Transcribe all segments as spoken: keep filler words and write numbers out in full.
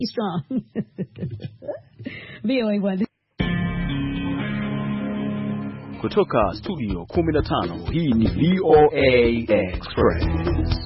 strong. V O A one. Kutoka studio kumi na tano, hii ni V O A Express.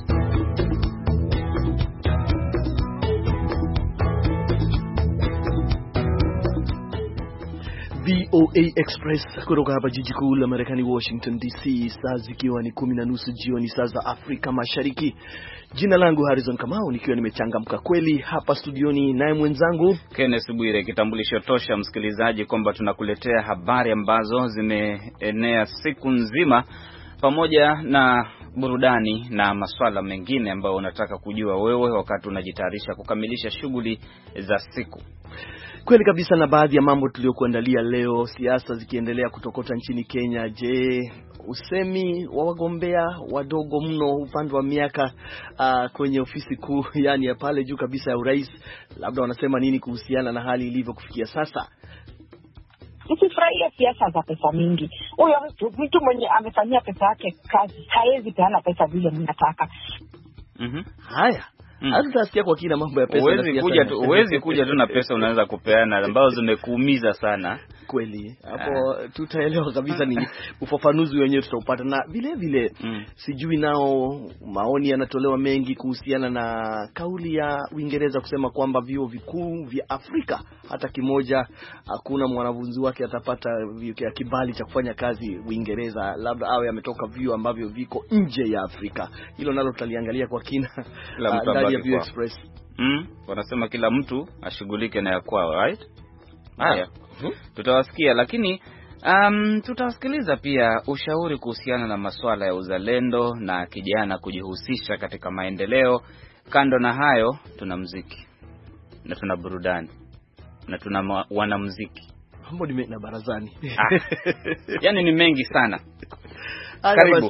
V O A Express kutoka hapa jiji kuu la Marekani, Washington D C, saa zikiwa ni kumi na nusu jioni saa za Afrika Mashariki. Jina langu Harrison Kamau, nikiwa nimechangamka kweli hapa studioni, naye mwenzangu Kenneth Bwire. Kitambulisho tosha msikilizaji kwamba tunakuletea habari ambazo zimeenea siku nzima, pamoja na burudani na masuala mengine ambayo unataka kujua wewe wakati unajitayarisha kukamilisha shughuli za siku. Kweli kabisa, na baadhi ya mambo tuliyokuandalia leo: siasa zikiendelea kutokota nchini Kenya. Je, usemi wa wagombea wadogo mno upande wa miaka uh, kwenye ofisi kuu, yani ya pale juu kabisa ya urais, labda wanasema nini kuhusiana na hali ilivyo kufikia sasa? Usifurahie siasa za pesa mingi. Huyo mtu mtu mwenye amefanyia pesa yake kazi haezi peana pesa vile mnataka. Mhm. Haya. Mm. Hata kwa kina mambo ya pesa. Uwezi kuja tu, uwezi kuja tu na pesa unaweza kupeana ambazo zimekuumiza sana. Kweli. Hapo ah, tutaelewa kabisa ni ufafanuzi wenyewe tutaupata, na vile vile mm. sijui nao maoni yanatolewa mengi kuhusiana na kauli ya Uingereza kusema kwamba vyuo vikuu vya Afrika hata kimoja hakuna mwanafunzi wake atapata kibali cha kufanya kazi Uingereza, labda awe ametoka vyuo ambavyo viko nje ya Afrika. Hilo nalo tutaliangalia kwa kina ndani ya View Express. Mm, wanasema kila mtu ashughulike na ya kwao, right? Haya. Hmm? Tutawasikia, lakini um, tutawasikiliza pia ushauri kuhusiana na masuala ya uzalendo na kijana kujihusisha katika maendeleo. Kando na hayo, tuna muziki na tuna burudani na tuna wanamuziki. Mambo ni na barazani. Ah, yani ni mengi sana. Karibu.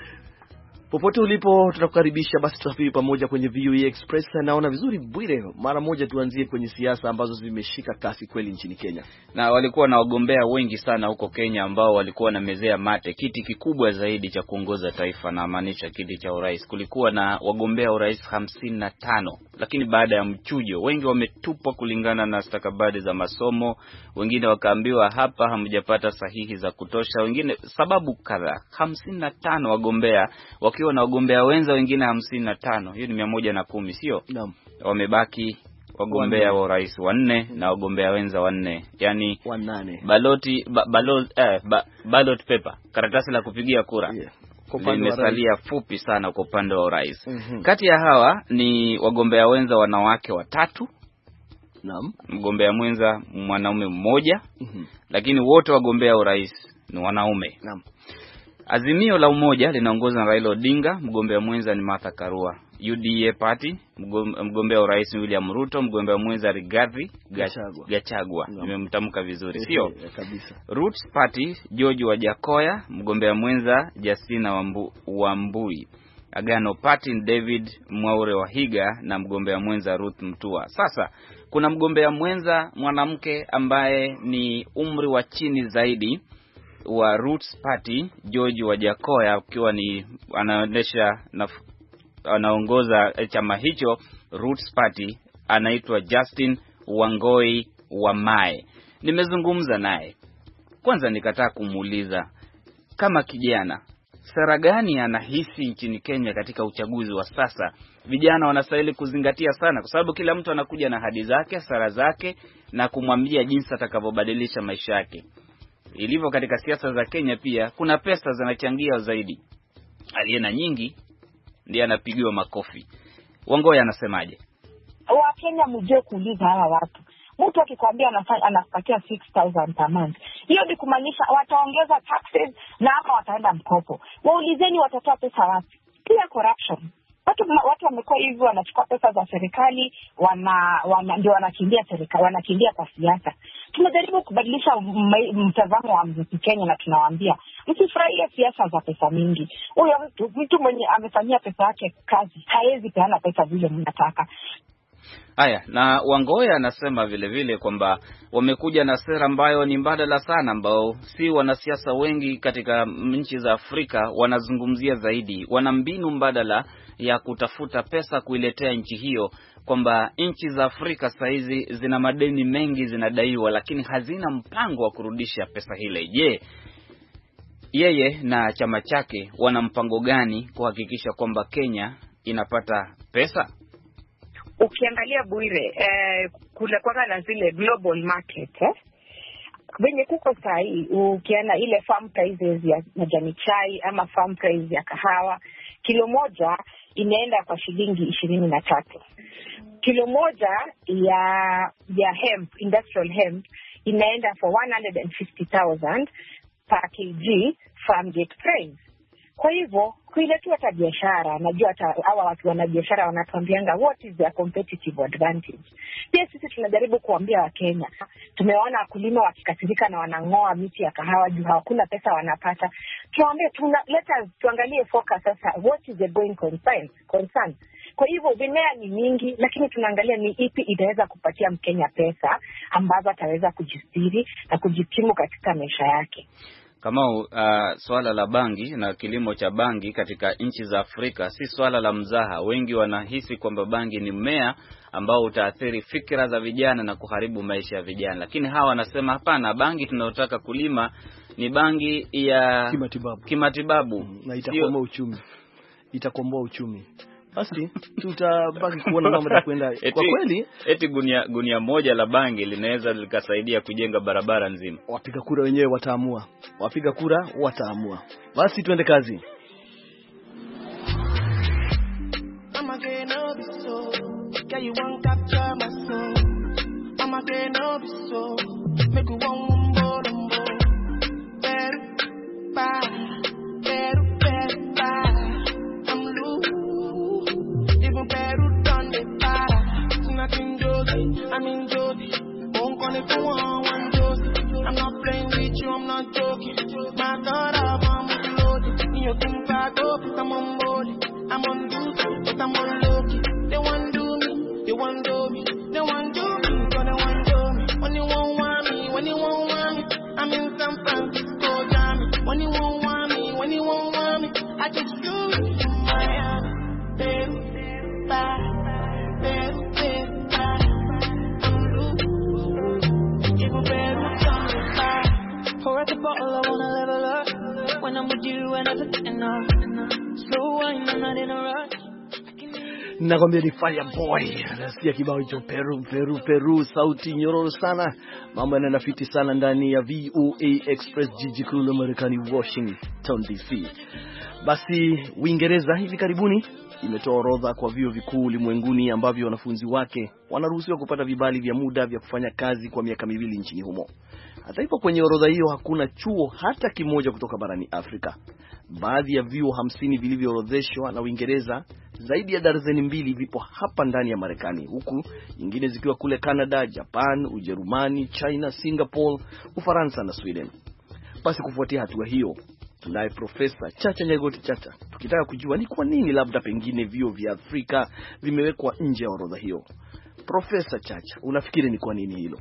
Popote ulipo tutakukaribisha, basi tusafiri pamoja kwenye V O A Express. Naona vizuri Bwire, mara moja tuanzie kwenye siasa ambazo zimeshika kasi kweli nchini Kenya. Na walikuwa na wagombea wengi sana huko Kenya ambao walikuwa na mezea mate kiti kikubwa zaidi cha kuongoza taifa, na maanisha kiti cha urais. Kulikuwa na wagombea urais hamsini na tano, lakini baada ya mchujo wengi wametupwa kulingana na stakabadhi za masomo. Wengine wakaambiwa hapa hamjapata sahihi za kutosha, wengine sababu kadhaa. hamsini na tano wagombea wakiwa na wagombea wenza wengine hamsini na tano. Hiyo ni mia moja na kumi, sio? Naam. Wamebaki wagombea wa urais wanne na wagombea wenza wanne, yani wanane. Baloti ba, balot eh ba, ballot paper, karatasi la kupigia kura. Yeah. Limesalia fupi sana kwa upande wa urais. Mm-hmm. Kati ya hawa ni wagombea wenza wanawake watatu. Naam. Mgombea mwenza mwanaume mmoja. Mm-hmm. Lakini wote wagombea urais ni wanaume. Naam. Azimio la Umoja linaongozwa na Raila Odinga, mgombea mwenza ni Martha Karua. U D A Party, mgombea urais William Ruto, mgombea mwenza Rigathi Gachagua. Gachagua. Nimemtamka vizuri, sio? Kabisa. Roots Party, George Wajakoya, mgombea mwenza Justina Wambu, Wambui. Agano Party, David Mwaure Wahiga na mgombea mwenza Ruth Mutua. Sasa kuna mgombea mwenza mwanamke ambaye ni umri wa chini zaidi wa Roots Party, George Wajakoya, akiwa ni anaendesha na anaongoza chama hicho Roots Party, anaitwa Justin Wangoi Wamae. Nimezungumza naye. Kwanza nikataa kumuuliza kama kijana, sera gani anahisi nchini Kenya katika uchaguzi wa sasa vijana wanastahili kuzingatia sana, kwa sababu kila mtu anakuja na hadi zake, sera zake, na kumwambia jinsi atakavyobadilisha maisha yake. Ilivyo katika siasa za Kenya pia kuna pesa zinachangia zaidi. Aliye na nyingi ndiye anapigiwa makofi. Wangoi anasemaje? Wa Kenya mjue kuuliza hawa watu. Mtu akikwambia anafanya anapatia six thousand per month, hiyo ni kumaanisha wataongeza taxes na ama wataenda mkopo. Waulizeni watatoa pesa wapi? Pia corruption. Watu watu wamekuwa hivi, wanachukua pesa za serikali, wana, wana ndio wanakimbia serikali, wanakimbia kwa siasa. Tunajaribu kubadilisha mtazamo wa mziki Kenya, na tunawaambia msifurahie siasa za pesa mingi. Huyo mtu mtu mwenye amefanyia pesa yake kazi haezi peana pesa vile mnataka. Haya, na Wangoya anasema vile vile kwamba wamekuja na sera ambayo ni mbadala sana, ambao si wanasiasa wengi katika nchi za Afrika wanazungumzia zaidi. Wana mbinu mbadala ya kutafuta pesa kuiletea nchi hiyo, kwamba nchi za Afrika saizi zina madeni mengi zinadaiwa, lakini hazina mpango wa kurudisha pesa hile. Je, yeye na chama chake wana mpango gani kuhakikisha kwamba Kenya inapata pesa? Ukiangalia Bwire, eh, kule kwa na zile global market eh, venye kuko sahi, ukiana ile farm prices ya majani chai ama farm price ya kahawa, kilo moja inaenda kwa shilingi ishirini na tatu. Kilo moja ya ya hemp, industrial hemp, inaenda for one hundred fifty thousand per kg farm gate price. Kwa hivyo kuile tu hata biashara, najua hata hawa watu wana biashara wanatuambianga what is their competitive advantage. Pia sisi tunajaribu kuambia Wakenya, tumeona wakulima wakikasirika na wanangoa miti ya kahawa juu hakuna pesa wanapata. Tuambie tuna let us tuangalie focus sasa, what is the going concern concern. Kwa hivyo vimea ni mingi, lakini tunaangalia ni ipi itaweza kupatia Mkenya pesa ambazo ataweza kujistiri na kujikimu katika maisha yake. Kama uh, swala la bangi na kilimo cha bangi katika nchi za Afrika si swala la mzaha. Wengi wanahisi kwamba bangi ni mmea ambao utaathiri fikra za vijana na kuharibu maisha ya vijana, lakini hawa wanasema hapana, bangi tunayotaka kulima ni bangi ya kimatibabu, kimatibabu. Na itakomboa uchumi, itakomboa uchumi. Basi tutabaki kuona mambo ya kwenda. Kwa kweli eti gunia gunia moja la bangi linaweza likasaidia kujenga barabara nzima. Wapiga kura wenyewe wataamua. Wapiga kura wataamua. Basi tuende kazi. I'm in Jody, won't call it for one, one Josie. I'm not playing with you, I'm not joking. My God, I'm loaded. You think I go, I'm on board. I'm on duty, but I'm on low-key. They want do me, they want do me. They want do me, but they want do me. When you won't want me, when you won't want me, I'm in San Francisco, Jammy. When you won't want me, when you won't want me, I just do it in Miami. Baby, bye, baby. Pour out the bottle, I wanna level up. When I'm with you, and I'm enough. Slow wine, I'm not in a rush. Nakwambia ni Fireboy. Nasikia kibao hicho Peru Peru Peru, sauti nyororo sana. Mambo yanaenda fiti sana ndani ya V O A Express, jiji kuu la Marekani, Washington D C. Basi Uingereza hivi karibuni imetoa orodha kwa vyuo vikuu ulimwenguni ambavyo wanafunzi wake wanaruhusiwa kupata vibali vya muda vya kufanya kazi kwa miaka miwili nchini humo. Hata hivyo, kwenye orodha hiyo hakuna chuo hata kimoja kutoka barani Afrika. Baadhi ya vyuo hamsini vilivyoorodheshwa na Uingereza, zaidi ya darzeni mbili vipo hapa ndani ya Marekani, huku nyingine zikiwa kule Canada, Japan, Ujerumani, China, Singapore, Ufaransa na Sweden. Basi kufuatia hatua hiyo, tunaye Profesa Chacha Nyegoti Chacha, tukitaka kujua ni kwa nini labda pengine vyuo vya Afrika vimewekwa nje ya orodha hiyo. Profesa Chacha, unafikiri ni kwa nini hilo?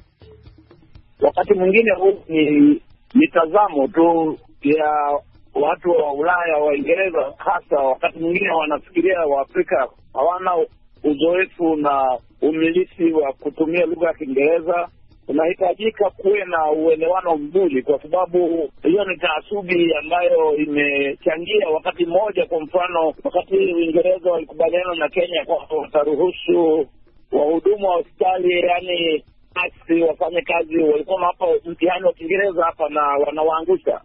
Wakati mwingine huu ni mitazamo tu ya watu wa Ulaya, wa Uingereza hasa. Wakati mwingine wanafikiria wa Afrika hawana uzoefu na umilisi wa kutumia lugha ya Kiingereza. Unahitajika kuwe na uelewano mzuri, kwa sababu hiyo ni taasubi ambayo imechangia wakati mmoja. Kwa mfano, wakati Uingereza walikubaliana na Kenya kwa wataruhusu wahudumu wa hospitali, yani nasi wafanye kazi, walikuwa hapa mtihani wa Kiingereza hapa na wanawaangusha.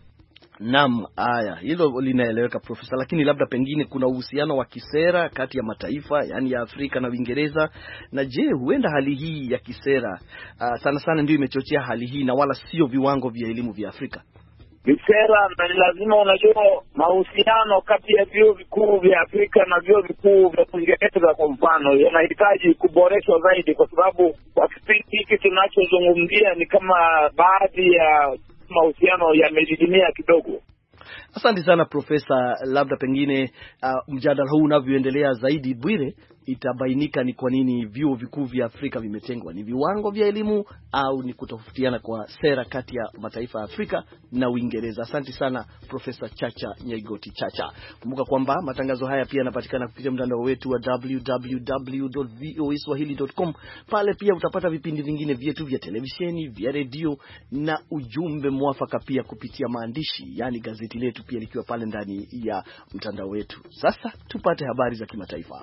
Naam, haya, hilo linaeleweka Profesa, lakini labda pengine kuna uhusiano wa kisera kati ya mataifa, yani ya Afrika na Uingereza. Na je, huenda hali hii ya kisera uh, sana sana ndio imechochea hali hii na wala sio viwango vya elimu vya Afrika? Kisera, na ni lazima, unajua mahusiano kati ya vyuo vikuu vya Afrika na vyuo vikuu vya Uingereza kwa mfano yanahitaji kuboreshwa zaidi, kwa sababu kwa kipindi hiki tunachozungumzia ni kama baadhi ya mahusiano yamedidimia kidogo. Asante sana Profesa. Labda pengine uh, mjadala huu unavyoendelea zaidi, Bwire, itabainika ni kwa nini vyuo vikuu vya Afrika vimetengwa. Ni viwango vya elimu au ni kutofautiana kwa sera kati ya mataifa ya Afrika na Uingereza? Asante sana Profesa Chacha Nyaigoti Chacha. Kumbuka kwamba matangazo haya pia yanapatikana kupitia mtandao wetu wa w w w dot v o a swahili dot com. Pale pia utapata vipindi vingine vyetu vya televisheni, vya redio na ujumbe mwafaka pia kupitia maandishi, yani gazeti letu pia likiwa pale ndani ya mtandao wetu. Sasa tupate habari za kimataifa.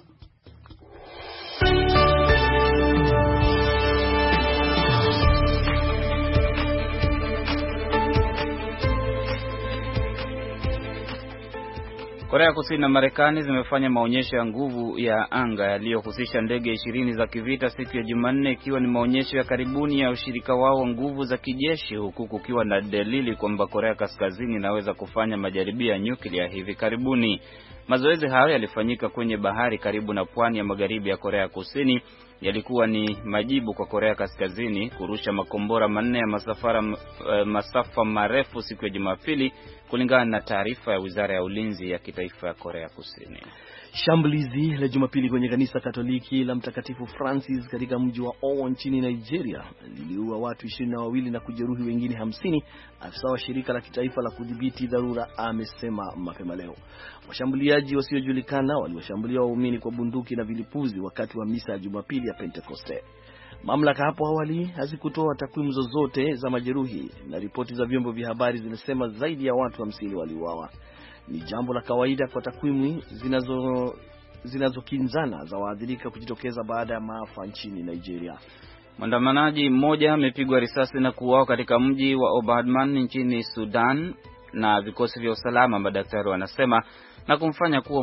Korea Kusini na Marekani zimefanya maonyesho ya nguvu ya anga yaliyohusisha ndege ishirini za kivita siku ya Jumanne, ikiwa ni maonyesho ya karibuni ya ushirika wao wa nguvu za kijeshi, huku kukiwa na dalili kwamba Korea Kaskazini inaweza kufanya majaribio ya nyuklia hivi karibuni. Mazoezi hayo yalifanyika kwenye bahari karibu na pwani ya magharibi ya Korea Kusini. Yalikuwa ni majibu kwa Korea Kaskazini kurusha makombora manne ya masafara, uh, masafa marefu siku ya Jumapili, kulingana na taarifa ya Wizara ya Ulinzi ya Kitaifa ya Korea Kusini. Shambulizi la Jumapili kwenye kanisa Katoliki la Mtakatifu Francis katika mji wa Owo nchini Nigeria liliua watu ishirini na wawili na kujeruhi wengine hamsini, afisa wa shirika la kitaifa la kudhibiti dharura amesema mapema leo. Washambuliaji wasiojulikana waliwashambulia waumini kwa bunduki na vilipuzi wakati wa misa ya Jumapili ya Pentekoste. Mamlaka hapo awali hazikutoa takwimu zozote za majeruhi, na ripoti za vyombo vya habari zinasema zaidi ya watu hamsini waliuawa. Ni jambo la kawaida kwa takwimu zinazo zinazokinzana za waathirika kujitokeza baada ya maafa nchini Nigeria. Mwandamanaji mmoja amepigwa risasi na kuuawa katika mji wa Omdurman nchini Sudan na vikosi vya usalama, madaktari wanasema, na kumfanya kuwa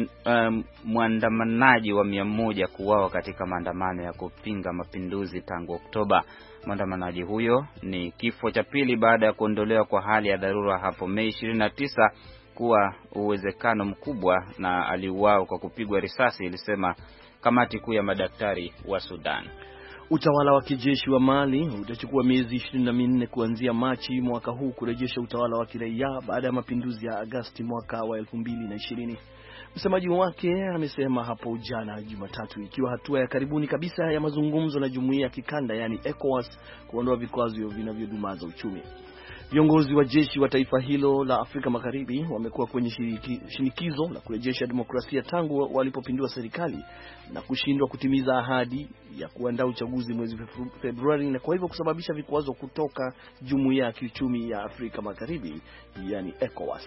mwandamanaji um, wa mia moja kuuawa katika maandamano ya kupinga mapinduzi tangu Oktoba. Mwandamanaji huyo ni kifo cha pili baada ya kuondolewa kwa hali ya dharura hapo Mei ishirini na tisa, kuwa uwezekano mkubwa na aliuawa kwa kupigwa risasi, ilisema kamati kuu ya madaktari wa Sudan. Utawala wa kijeshi wa Mali utachukua miezi ishirini na minne kuanzia Machi mwaka huu kurejesha utawala wa kiraia baada ya mapinduzi ya Agosti mwaka wa elfu mbili na ishirini. Msemaji wake amesema hapo jana Jumatatu, ikiwa hatua ya karibuni kabisa ya mazungumzo na jumuiya ya kikanda, yani ECOWAS, kuondoa vikwazo vinavyodumaza uchumi. Viongozi wa jeshi wa taifa hilo la Afrika Magharibi wamekuwa kwenye shinikizo la kurejesha demokrasia tangu walipopindua serikali na kushindwa kutimiza ahadi ya kuandaa uchaguzi mwezi Februari, na kwa hivyo kusababisha vikwazo kutoka jumuiya ya kiuchumi ya Afrika Magharibi, yani ECOWAS.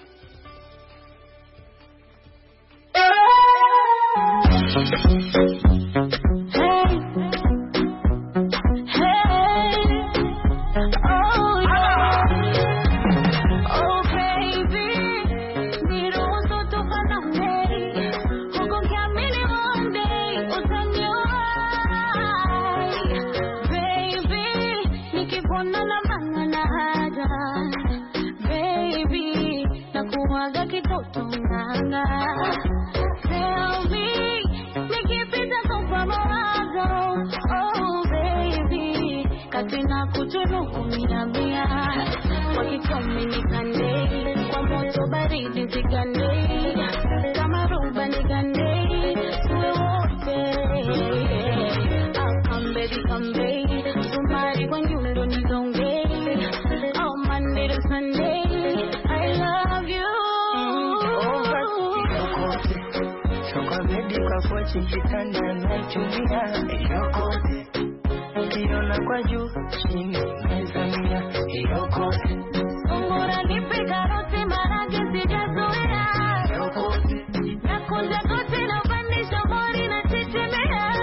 Chikitanda na chumia yokote kiona kwa juu chini mezamia yokote ungora nipe karoti marage sijazoea yokote nakunja kote na upandisha mori na chichimea.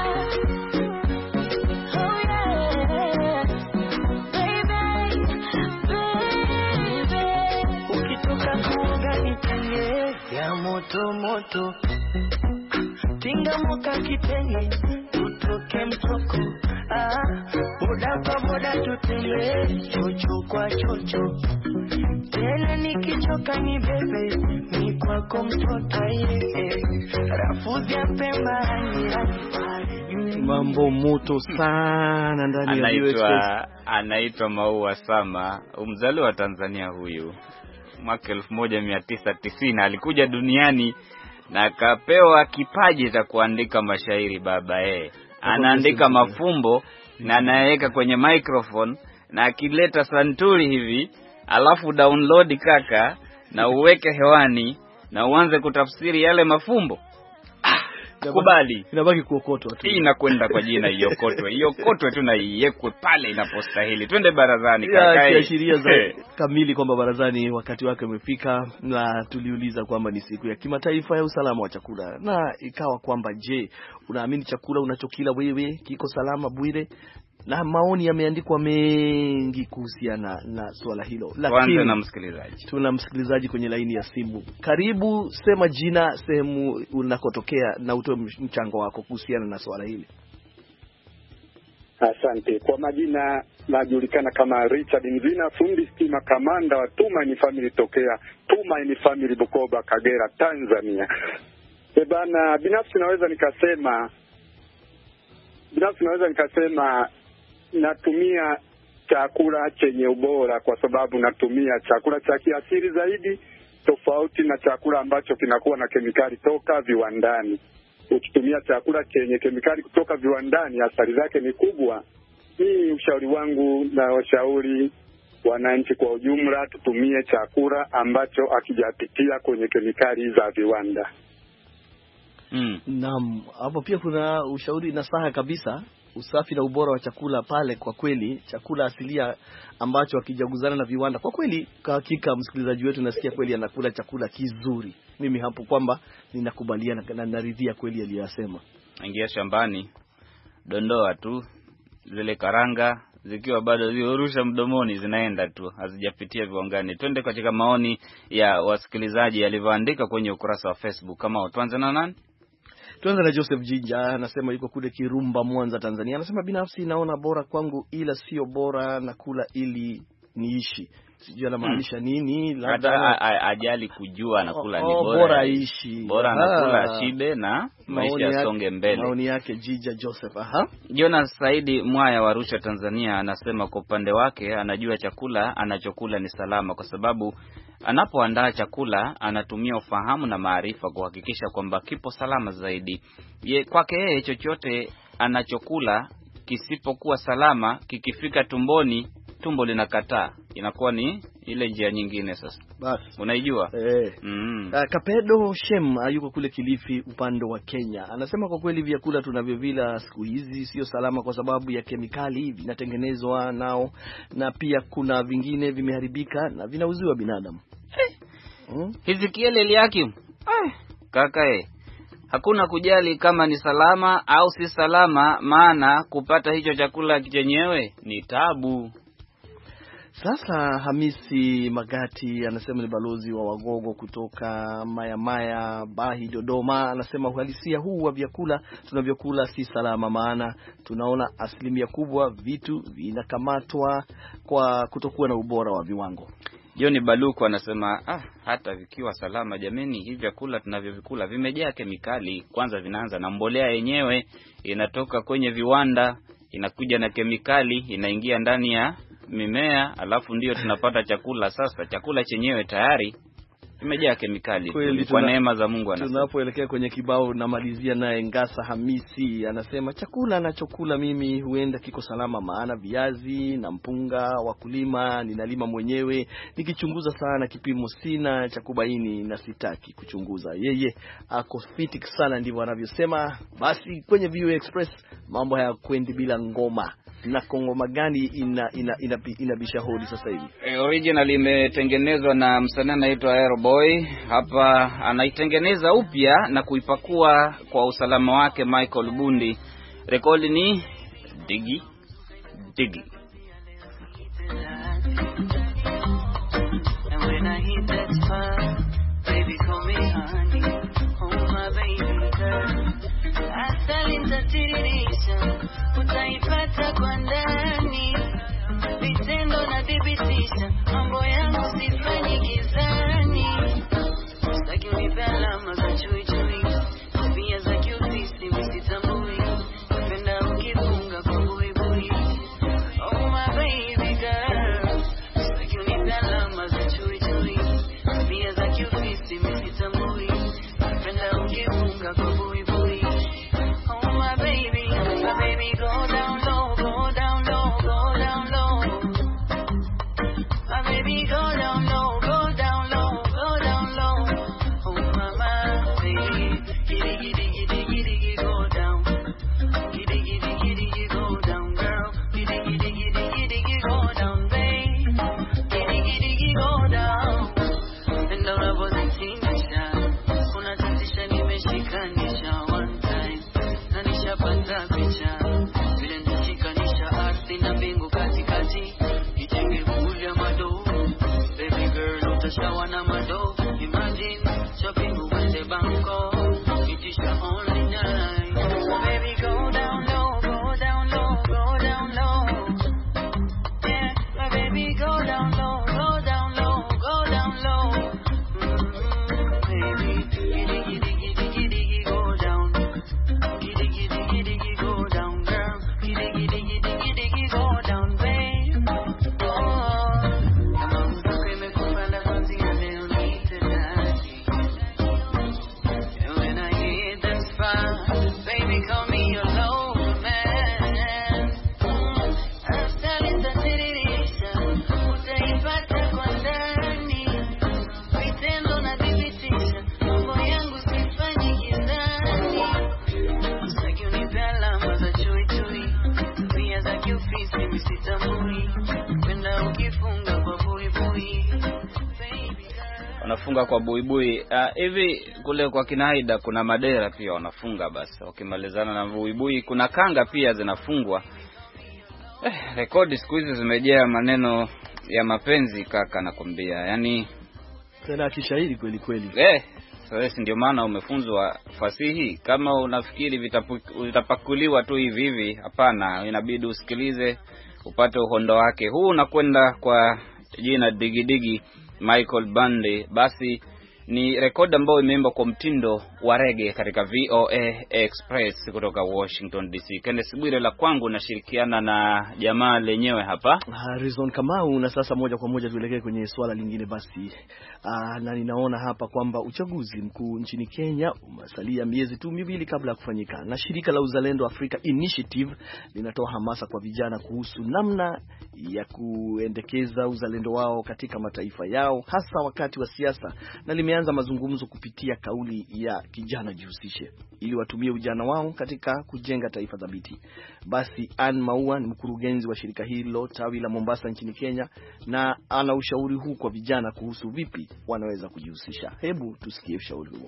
Oh yeah baby baby, ukitoka kuoga nitenge ya moto moto, tinga moka kitenge utoke mtoko, ah boda kwa boda tutele chocho kwa chocho, tena nikichoka ni bebe ni kwako mtoto yeye, rafuzi ya Pemba hani mambo moto sana ndani ya anaitwa anaitwa Maua Sama, umzaliwa wa Tanzania huyu. Mwaka elfu moja mia tisa tisini alikuja duniani na kapewa kipaji cha kuandika mashairi baba eh. Anaandika mafumbo na anaweka kwenye microphone na akileta santuri hivi, alafu download kaka na uweke hewani na uanze kutafsiri yale mafumbo. Kubali. Inabaki kuokotwa tu. Hii inakwenda kwa jina iokotwe. Iokotwe tu na iwekwe pale inapostahili. Twende barazani kaka. Ya sheria za kamili kwamba barazani wakati wake umefika, na tuliuliza kwamba ni siku ya kimataifa ya usalama wa chakula, na ikawa kwamba je, unaamini chakula unachokila wewe kiko salama Bwire? Na maoni yameandikwa mengi kuhusiana na swala hilo. Lakini na msikilizaji, tuna msikilizaji kwenye laini ya simu. Karibu, sema jina, sehemu unakotokea na utoe mchango wako kuhusiana na swala hili. Asante. Kwa majina najulikana kama Richard Mzina, fundi stima, kamanda wa Tumaini Family tokea Tumaini Family Bukoba, Kagera, Tanzania. E bana, binafsi naweza nikasema binafsi naweza nikasema natumia chakula chenye ubora kwa sababu natumia chakula cha kiasili zaidi, tofauti na chakula ambacho kinakuwa na kemikali toka viwandani. Ukitumia chakula chenye kemikali kutoka viwandani, athari zake ni kubwa. Hii ushauri wangu na washauri wananchi kwa ujumla, tutumie chakula ambacho hakijapitia kwenye kemikali za viwanda. Mm. Naam, hapo pia kuna ushauri na saha kabisa, usafi na ubora wa chakula pale. Kwa kweli chakula asilia ambacho hakijaguzana na viwanda, kwa kweli kwa hakika msikilizaji wetu nasikia kweli anakula chakula kizuri. Mimi hapo kwamba ninakubaliana na naridhia kweli aliyosema. Ingia shambani, dondoa tu zile karanga zikiwa bado ziorusha mdomoni, zinaenda tu, hazijapitia viwangani. Twende katika maoni ya wasikilizaji yalivyoandika kwenye ukurasa wa Facebook. Kama tuanze na nani? Tuanze na Joseph Jinja, anasema yuko kule Kirumba, Mwanza, Tanzania. Anasema binafsi naona bora kwangu, ila sio bora na kula ili niishi. Sijui anamaanisha hmm. nini, labda ajali kujua anakula oh, ni bora bora ishi. Bora anakula shibe na maisha yasonge mbele. Maoni yake Jinja Joseph. Aha. Jonas Saidi Mwaya wa Arusha, Tanzania, anasema kwa upande wake anajua chakula anachokula ni salama kwa sababu anapoandaa chakula anatumia ufahamu na maarifa kuhakikisha kwamba kipo salama zaidi. Ye, kwake yeye chochote anachokula kisipokuwa salama, kikifika tumboni, tumbo linakataa, inakuwa ni ile njia nyingine sasa. Basi unaijua eh. Mm. Uh, Kapedo Shem yuko kule Kilifi upande wa Kenya. Anasema kwa kweli vyakula tunavyovila siku hizi sio salama kwa sababu ya kemikali vinatengenezwa nao, na pia kuna vingine vimeharibika na vinauziwa binadamu. Eh. Mm. Hizi kiele liaki. Eh. Kaka eh. Hakuna kujali kama ni salama au si salama, maana kupata hicho chakula chenyewe ni tabu. Sasa Hamisi Magati anasema ni balozi wa Wagogo kutoka Maya Maya Bahi, Dodoma. Anasema uhalisia huu wa vyakula tunavyokula si salama, maana tunaona asilimia kubwa vitu vinakamatwa kwa kutokuwa na ubora wa viwango. Joni Baluku anasema ah, hata vikiwa salama jameni, hivi vyakula tunavyovikula vimejaa kemikali. Kwanza vinaanza na mbolea yenyewe, inatoka kwenye viwanda, inakuja na kemikali, inaingia ndani ya mimea, alafu ndio tunapata chakula. Sasa chakula chenyewe tayari imejaa kemikali. Kweli, kwa neema za Mungu anasema. Tunapoelekea kwenye kibao namalizia naye Ngasa Hamisi anasema chakula anachokula mimi huenda kiko salama, maana viazi na mpunga wakulima ninalima mwenyewe, nikichunguza sana kipimo sina cha kubaini na sitaki kuchunguza. Yeye ako fitik sana, ndivyo anavyosema. Basi kwenye V O A Express mambo haya kwendi bila ngoma. Na ngoma gani ina ina inabisha ina hodi sasa hivi? E, original imetengenezwa na msanii anaitwa Aeroboy. Hapa anaitengeneza upya na kuipakua kwa usalama wake Michael Bundi. Rekodi ni Digi Digi. Utaipata kwa ndani, vitendo na dhibitisha, mambo yangu sifanyi gizani. Sitaki unipe alama za chui chui, tabia za kiofisi msitambui, napenda ukifunga kwa bui bui. Oh my baby girl, sitaki unipe alama za chui chui, tabia za kiofisi msitambui, napenda shower na mado. Imagine shopping with the banko. It is your only night. So baby, go down low, go down low, go down low. Yeah, my baby, go down low, go down low, go down low. Mm-hmm, baby, giddy giddy giddy giddy go down. Giddy giddy giddy go down, girl. Giddy giddy giddy giddy go down, babe. Oh, kama mzako imekupanda kwanza leo ni tonight. And when I hit the spot, baby, call me your lover man. After nitatirisha, utaipata kwa ndani. Vitendo na thibitisha, mambo yangu sifanyi gizani. Sitaki unipe alama za chui chui, tabia za kiofisi mimi sitambui. Penda ukifunga kwa buibui. Baby girl. Wanafunga kwa buibui. Ah, hivi kule kwa Kinaida kuna madera pia wanafunga basi. Wakimalizana na buibui kuna kanga pia zinafungwa. Eh, rekodi siku hizi zimejaa maneno ya mapenzi kaka nakwambia. Yaani tena kishairi kweli kweli. eh sasa ndio maana umefunzwa fasihi. Kama unafikiri vitapu- vitapakuliwa tu hivi hivi, hapana, inabidi usikilize upate uhondo wake. Huu unakwenda kwa jina Digidigi Michael Bande. Basi ni rekodi ambayo imeimbwa kwa mtindo wa reggae katika V O A Express kutoka Washington D C. Kenneth Bwire la kwangu nashirikiana na jamaa lenyewe hapa Harrison Kamau. Na sasa moja kwa moja tuelekee kwenye swala lingine basi. Aa, na ninaona hapa kwamba uchaguzi mkuu nchini Kenya umesalia miezi tu miwili kabla ya kufanyika, na shirika la Uzalendo Africa Initiative linatoa hamasa kwa vijana kuhusu namna ya kuendekeza uzalendo wao katika mataifa yao hasa wakati wa siasa, na limeanza mazungumzo kupitia kauli ya kijana jihusishe ili watumie ujana wao katika kujenga taifa thabiti. Basi Ann Maua ni mkurugenzi wa shirika hilo tawi la Mombasa nchini Kenya, na ana ushauri huu kwa vijana kuhusu vipi wanaweza kujihusisha. Hebu tusikie ushauri huo.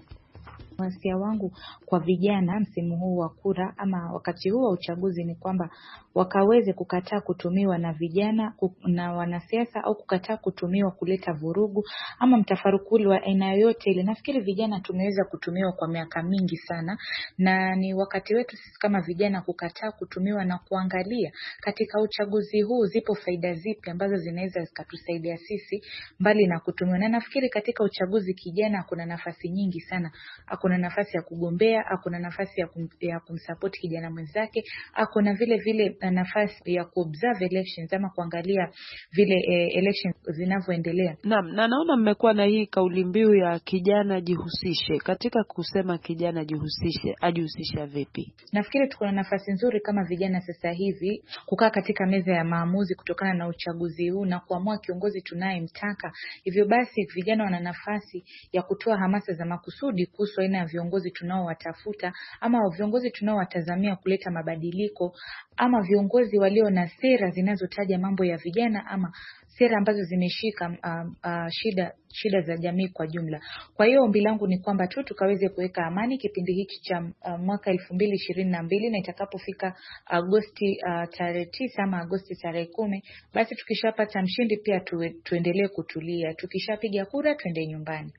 Wasia wangu kwa vijana msimu huu wa kura ama wakati huu wa uchaguzi ni kwamba wakaweze kukataa kutumiwa na vijana na wanasiasa, au kukataa kutumiwa kuleta vurugu ama mtafaruku wa aina yoyote ile. Nafikiri vijana tumeweza kutumiwa kwa miaka mingi sana, na ni wakati wetu sisi kama vijana kukataa kutumiwa na kuangalia katika uchaguzi huu zipo faida zipi ambazo zinaweza zikatusaidia sisi mbali na kutumiwa. Na nafikiri katika uchaguzi kijana kuna nafasi nyingi sana. Kuna nafasi ya kugombea, kuna nafasi ya, kum, ya kumsupport kijana mwenzake, kuna vile vile nafasi ya kuobserve elections ama kuangalia vile eh, elections zinavyoendelea. Naam, na naona mmekuwa na hii kauli mbiu ya kijana jihusishe. Katika kusema kijana jihusishe, ajihusisha vipi? Nafikiri tuko na nafasi nzuri kama vijana sasa hivi kukaa katika meza ya maamuzi kutokana na uchaguzi huu na kuamua kiongozi tunayemtaka. Hivyo basi vijana wana nafasi ya kutoa hamasa za makusudi kuhusu aina ya viongozi tunaowatafuta ama viongozi tunaowatazamia kuleta mabadiliko, ama viongozi walio na sera zinazotaja mambo ya vijana ama sera ambazo zimeshika uh, uh, shida shida za jamii kwa jumla. Kwa hiyo ombi langu ni kwamba tu tukaweze kuweka amani kipindi hiki cha uh, mwaka elfu mbili ishirini na mbili, na itakapofika Agosti uh, tarehe tisa ama Agosti tarehe kumi, basi tukishapata mshindi pia tu, tuendelee kutulia. Tukishapiga kura tuende nyumbani.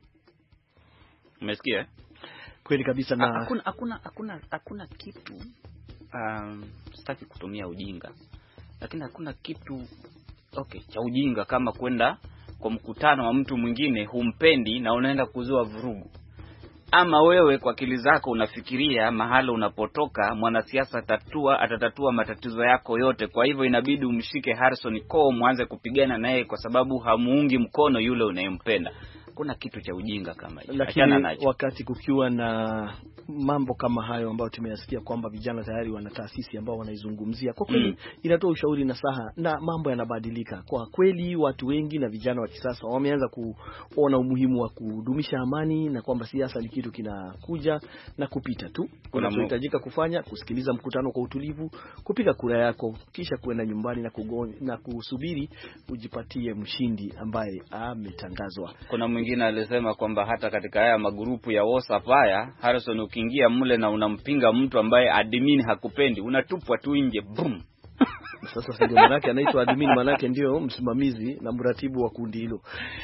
Umesikia? Kweli kabisa. Na hakuna hakuna hakuna hakuna kitu um, sitaki kutumia ujinga, lakini hakuna kitu okay cha ujinga kama kwenda kwa mkutano wa mtu mwingine humpendi na unaenda kuzua vurugu. Ama wewe kwa akili zako unafikiria mahali unapotoka mwanasiasa tatua atatatua matatizo yako yote, kwa hivyo inabidi umshike Harrison Koo mwanze kupigana naye kwa sababu hamuungi mkono yule unayempenda. Kuna kitu cha ujinga kama hicho. Lakini wakati kukiwa na mambo kama hayo ambayo tumeyasikia kwamba vijana tayari wana taasisi ambao wanaizungumzia, kwa kweli mm. inatoa ushauri na saha na mambo yanabadilika. Kwa kweli watu wengi na vijana wa kisasa wameanza kuona umuhimu wa kudumisha amani na kwamba siasa ni kitu kinakuja na kupita tu. Unachohitajika kufanya kusikiliza mkutano kwa utulivu, kupiga kura yako, kisha kwenda nyumbani na kugoni, na kusubiri ujipatie mshindi ambaye ametangazwa. Kuna mwingine alisema kwamba hata katika haya magrupu ya WhatsApp haya, Harrison, ukiingia mule na unampinga mtu ambaye admin hakupendi, unatupwa tu nje. Boom. Sasa sio manake anaitwa admin, manake ndio msimamizi na mratibu wa kundi hilo.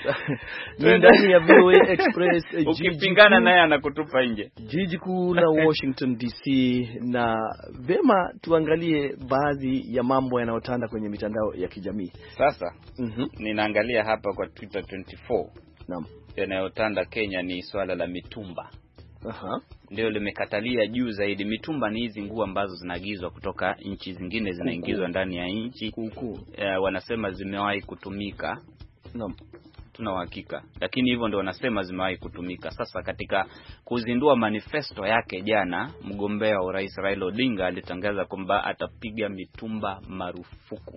Ni ndani ya V O A Express. Ukipingana naye anakutupa nje. Jiji kuu la Washington D C, na vema tuangalie baadhi ya mambo yanayotanda kwenye mitandao ya kijamii. Sasa mhm ninaangalia hapa kwa Twitter twenty four. Naam. Yanayotanda Kenya ni swala la mitumba. Aha. Ndio limekatalia juu zaidi. Mitumba ni hizi nguo ambazo zinaagizwa kutoka nchi zingine zinaingizwa ndani ya nchi. Kuku. Uh, wanasema zimewahi kutumika. Naam. Tuna uhakika. Lakini hivyo ndio wanasema zimewahi kutumika. Sasa katika kuzindua manifesto yake jana, mgombea wa Rais Raila Odinga alitangaza kwamba atapiga mitumba marufuku.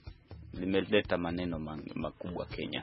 Limeleta maneno makubwa Kenya.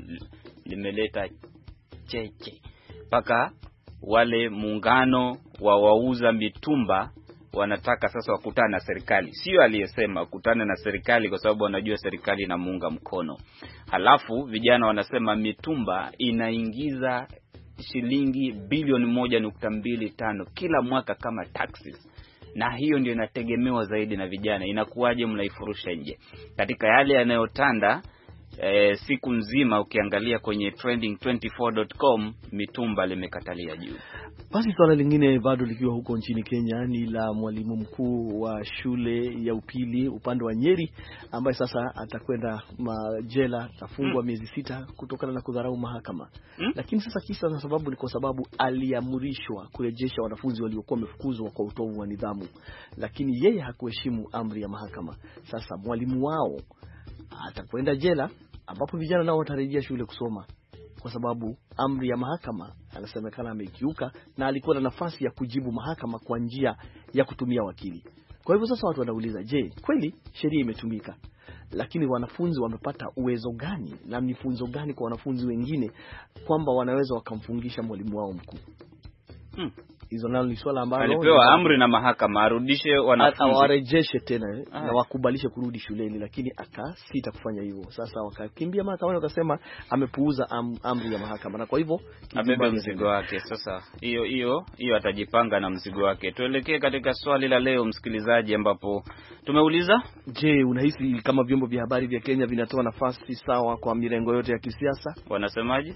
Limeleta cheche. Paka wale muungano wa wauza mitumba wanataka sasa wakutana na serikali. Sio aliyesema kutana na serikali kwa sababu wanajua serikali inamuunga mkono. Halafu vijana wanasema mitumba inaingiza shilingi bilioni moja nukta mbili tano kila mwaka kama taxes. Na hiyo ndio inategemewa zaidi na vijana. Inakuwaje mnaifurusha nje? Katika yale yanayotanda E, siku nzima ukiangalia kwenye trending twenty four dot com, mitumba limekatalia juu. Basi swala lingine bado likiwa huko nchini Kenya ni la mwalimu mkuu wa shule ya upili upande wa Nyeri ambaye sasa atakwenda jela, atafungwa miezi sita kutokana na kudharau mahakama. Hmm? Lakini sasa kisa na sababu ni kwa sababu aliamrishwa kurejesha wanafunzi waliokuwa wamefukuzwa kwa utovu wa nidhamu, lakini yeye hakuheshimu amri ya mahakama. Sasa mwalimu wao atakwenda jela ambapo vijana nao watarejea shule kusoma kwa sababu amri ya mahakama anasemekana amekiuka, na alikuwa na nafasi ya kujibu mahakama kwa njia ya kutumia wakili. Kwa hivyo sasa watu wanauliza, je, kweli sheria imetumika? Lakini wanafunzi wamepata uwezo gani na mifunzo gani kwa wanafunzi wengine kwamba wanaweza wakamfungisha mwalimu wao mkuu? Hmm. Hizo nalo ni swala ambalo alipewa amri na mahakama arudishe wanafunzi, awarejeshe tena eh, na wakubalishe kurudi shuleni, lakini akasita kufanya hivyo. Sasa wakakimbia mahakama wakasema amepuuza am, amri ya mahakama, na kwa hivyo abebe mzigo wake. Sasa hiyo hiyo hiyo atajipanga na mzigo wake. Tuelekee katika swali la leo msikilizaji, ambapo tumeuliza, je, unahisi kama vyombo vya habari vya Kenya vinatoa nafasi sawa kwa mirengo yote ya kisiasa? Wanasemaje?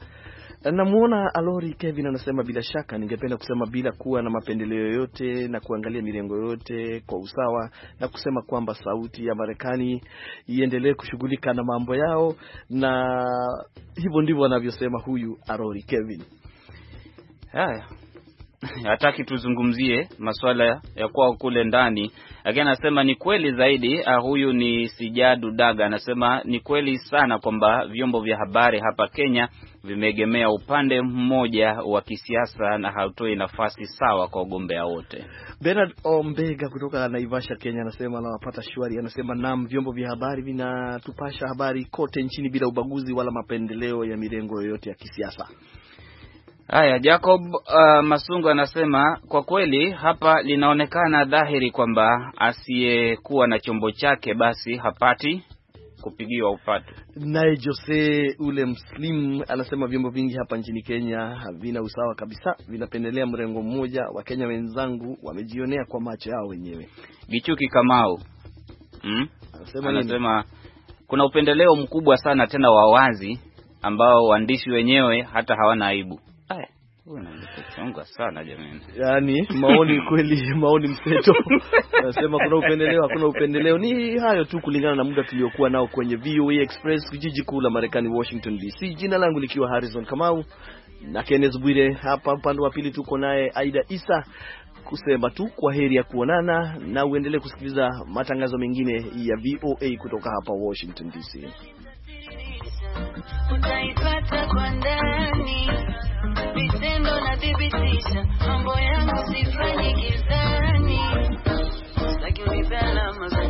Namuona Alori Kevin anasema bila shaka, ningependa kusema bila kuwa na mapendeleo yoyote na kuangalia mirengo yote kwa usawa, na kusema kwamba sauti ya Marekani iendelee kushughulika na mambo yao, na hivyo ndivyo anavyosema huyu Alori Kevin. Haya. Hataki tuzungumzie masuala ya kwao kule ndani. Lakini anasema ni kweli zaidi. Uh, huyu ni Sijadu Daga anasema ni kweli sana kwamba vyombo vya habari hapa Kenya vimeegemea upande mmoja wa kisiasa na hautoi nafasi sawa kwa wagombea wote. Bernard Ombega kutoka Naivasha, Kenya anasema anawapata shwari. Anasema naam, vyombo vya habari vinatupasha habari kote nchini bila ubaguzi wala mapendeleo ya mirengo yoyote ya kisiasa. Haya, Jacob uh, Masungu anasema kwa kweli hapa linaonekana dhahiri kwamba asiyekuwa na chombo chake basi hapati kupigiwa upatu. Naye Jose ule Muslim anasema vyombo vingi hapa nchini Kenya havina usawa kabisa, vinapendelea mrengo mmoja. Wa Kenya wenzangu wamejionea kwa macho yao wenyewe. Gichuki Kamau hmm? anasema, anasema kuna upendeleo mkubwa sana tena wa wazi ambao waandishi wenyewe hata hawana aibu. Haya, unanichonga sana jamani. Yaani maoni kweli, maoni mseto. Nasema kuna upendeleo, hakuna upendeleo. Ni hayo tu kulingana na muda tuliokuwa nao kwenye V O A Express, jiji kuu la Marekani Washington D C. Jina langu likiwa Harrison Kamau na Kenneth Bwire. Hapa upande wa pili tuko naye Aida Isa. Kusema tu kwa heri ya kuonana, na uendelee kusikiliza matangazo mengine ya V O A kutoka hapa Washington D C. Utaipata kwa ndani, vitendo na thibitisha, mambo yangu sifanyi gizani, sitaki unipea alama.